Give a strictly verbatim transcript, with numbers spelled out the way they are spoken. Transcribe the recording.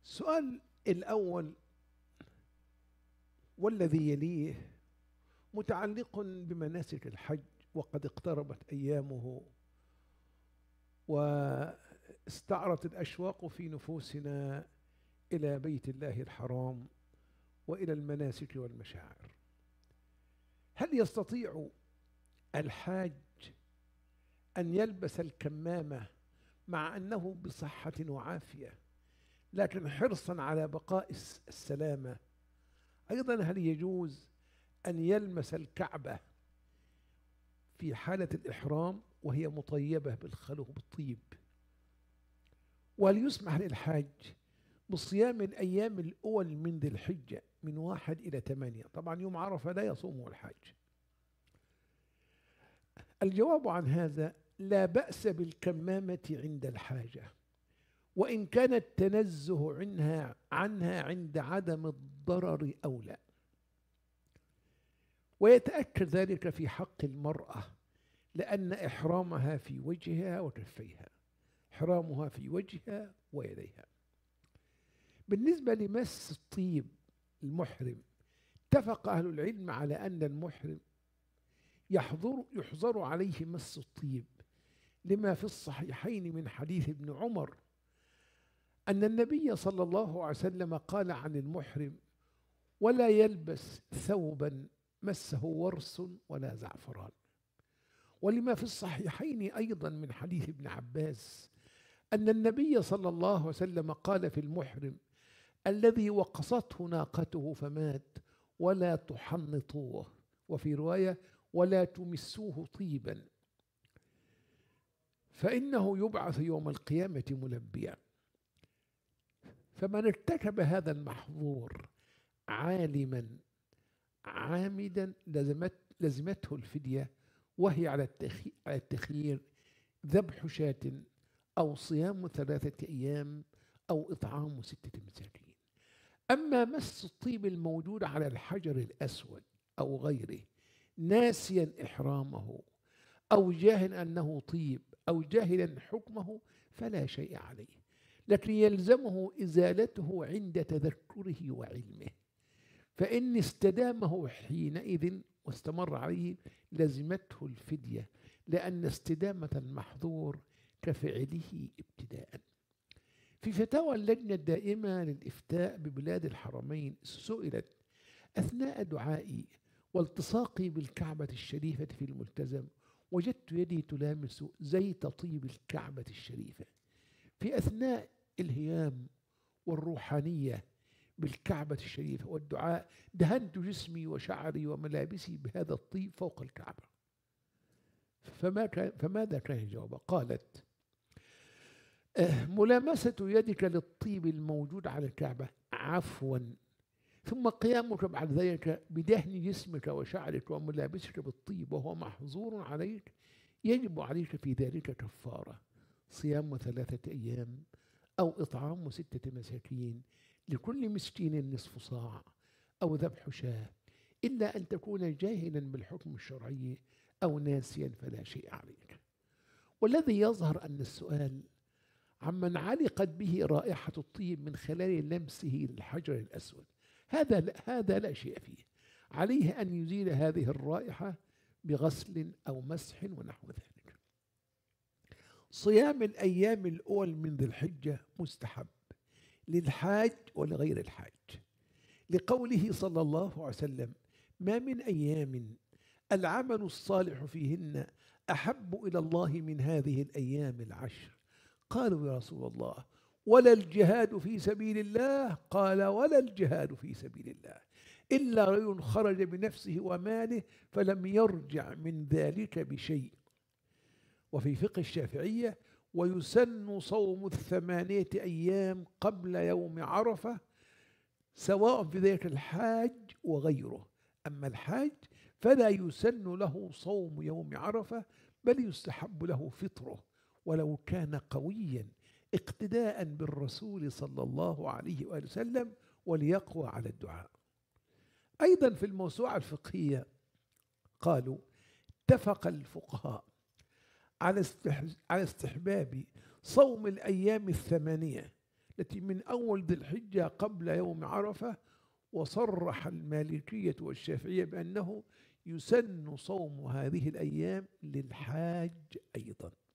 السؤال الأول والذي يليه متعلق بمناسك الحج، وقد اقتربت أيامه واستعرت الأشواق في نفوسنا إلى بيت الله الحرام وإلى المناسك والمشاعر. هل يستطيع الحاج أن يلبس الكمامة مع أنه بصحة وعافية، لكن حرصا على بقاء السلامة؟ أيضا هل يجوز أن يلمس الكعبة في حالة الإحرام وهي مطيبة بالخلو بالطيب؟ وهل يسمح للحاج بصيام الأيام الأول من ذي الحجة من واحد إلى ثمانية؟ طبعا يوم عرفة لا يصومه الحاج. الجواب عن هذا: لا بأس بالكمامة عند الحاجة، وإن كان التنزه عنها عنها عند عدم الضرر أولى. ويتأكد ذلك في حق المرأة، لأن إحرامها في وجهها وكفيها، إحرامها في وجهها ويديها. بالنسبة لمس الطيب المحرم، اتفق أهل العلم على أن المحرم يحظر يحظر عليه مس الطيب، لما في الصحيحين من حديث ابن عمر أن النبي صلى الله عليه وسلم قال عن المحرم: ولا يلبس ثوبا مسه ورس ولا زعفران. ولما في الصحيحين أيضا من حديث ابن عباس أن النبي صلى الله عليه وسلم قال في المحرم الذي وقصته ناقته فمات: ولا تحنطوه، وفي رواية: ولا تمسوه طيبا، فإنه يبعث يوم القيامة ملبيا. فمن ارتكب هذا المحظور عالما عامدا لزمت لزمته الفدية، وهي على التخيير: ذبح شاة أو صيام ثلاثة أيام أو إطعام ستة مساكين. أما مس الطيب الموجود على الحجر الأسود أو غيره ناسيا إحرامه أو جاهلا أنه طيب أو جاهلا حكمه فلا شيء عليه، لكن يلزمه إزالته عند تذكره وعلمه، فإن استدامه حينئذ واستمر عليه لزمته الفدية، لأن استدامة المحظور كفعله ابتداء. في فتاوى اللجنة الدائمة للإفتاء ببلاد الحرمين سئلت: أثناء دعائي والتصاقي بالكعبة الشريفة في الملتزم وجدت يدي تلامس زيت طيب الكعبة الشريفة، في أثناء الهيام والروحانية بالكعبة الشريفة والدعاء دهنت جسمي وشعري وملابسي بهذا الطيب فوق الكعبة. فما كان فماذا كان الجواب؟ قالت: أه ملامسة يدك للطيب الموجود على الكعبة عفوا، ثم قيامك بعد ذلك بدهن جسمك وشعرك وملابسك بالطيب وهو محظور عليك، يجب عليك في ذلك كفارة: صيام ثلاثة أيام أو إطعام ستة مساكين لكل مسكين نصف صاع، أو ذبح شاة، إلا أن تكون جاهلا بالحكم الشرعي أو ناسيا فلا شيء عليك. والذي يظهر أن السؤال عمن علقت به رائحة الطيب من خلال لمسه للحجر الأسود، هذا لا هذا لا شيء فيه، عليه أن يزيل هذه الرائحة بغسل أو مسح ونحو ذلك. صيام الأيام الأول من ذي الحجة مستحب للحاج ولغير الحاج، لقوله صلى الله عليه وسلم: ما من أيام العمل الصالح فيهن أحب إلى الله من هذه الأيام العشر. قالوا: يا رسول الله، ولا الجهاد في سبيل الله؟ قال: ولا الجهاد في سبيل الله إلا رجل خرج بنفسه وماله فلم يرجع من ذلك بشيء. وفي فقه الشافعية: ويسن صوم الثمانية أيام قبل يوم عرفة، سواء في ذلك الحاج وغيره. أما الحاج فلا يسن له صوم يوم عرفة، بل يستحب له فطره ولو كان قويا، اقتداء بالرسول صلى الله عليه وآله وسلم وليقوى على الدعاء. أيضا في الموسوعة الفقهية قالوا: اتفق الفقهاء على على استحباب صوم الأيام الثمانية التي من أول ذي الحجة قبل يوم عرفة. وصرح المالكية والشافعية بأنه يسن صوم هذه الأيام للحاج أيضا.